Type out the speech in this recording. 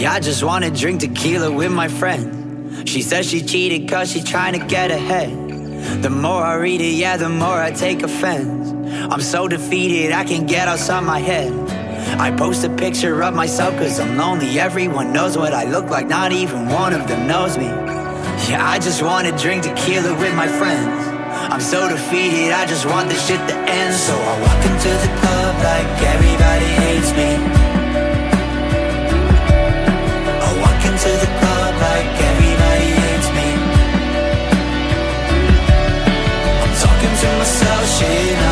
I just wanna drink tequila with my friends. She says she cheated cause she trying to get ahead. The more I read it, yeah, the more I take offense. I'm so defeated, I can't get outside my head. I post a picture of myself cause I'm lonely. Everyone knows what I look like, not even one of them knows me. Yeah, I just wanna drink tequila with my friends. I'm so defeated, I just want this shit to end. So I walk into the club like everybody hates me. I walk into the club like everybody hates me. I'm talking to myself, shit,